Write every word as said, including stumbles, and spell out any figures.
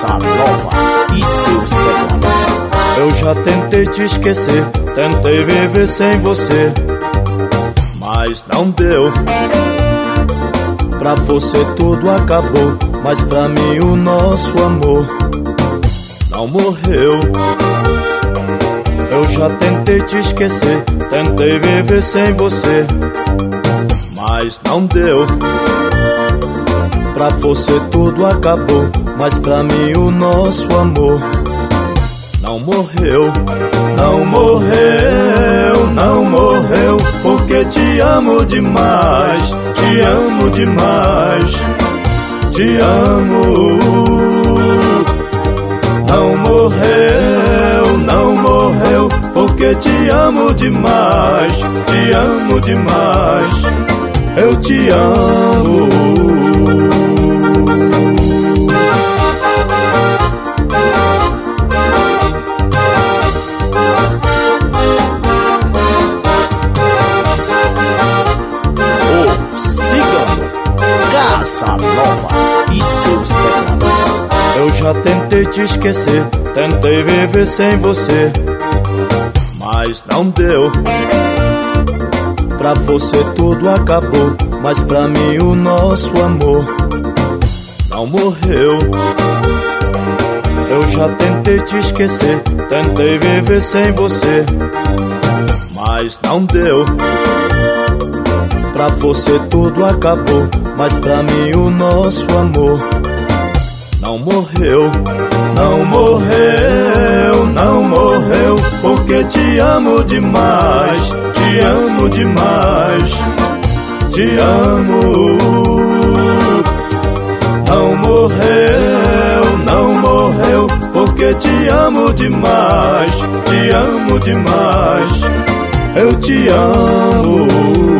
Casa Nova e seus teclados. Eu já tentei te esquecer, tentei viver sem você, mas não deu. Pra você tudo acabou, mas pra mim o nosso amor não morreu. Eu já tentei te esquecer, tentei viver sem você, mas não deu. Pra você tudo acabou, mas pra mim o nosso amor não morreu. Não morreu, não morreu, porque te amo demais, te amo demais, te amo. Não morreu, não morreu, porque te amo demais, te amo demais, eu te amo. Casa Nova e seus teclados. Eu já tentei te esquecer, tentei viver sem você, mas não deu. Pra você tudo acabou, mas pra mim o nosso amor não morreu. Eu já tentei te esquecer, tentei viver sem você, mas não deu. Pra você tudo acabou, mas pra mim o nosso amor não morreu. Não morreu, não morreu, porque te amo demais, te amo demais, te amo. Não morreu, não morreu, porque te amo demais, te amo demais, eu te amo.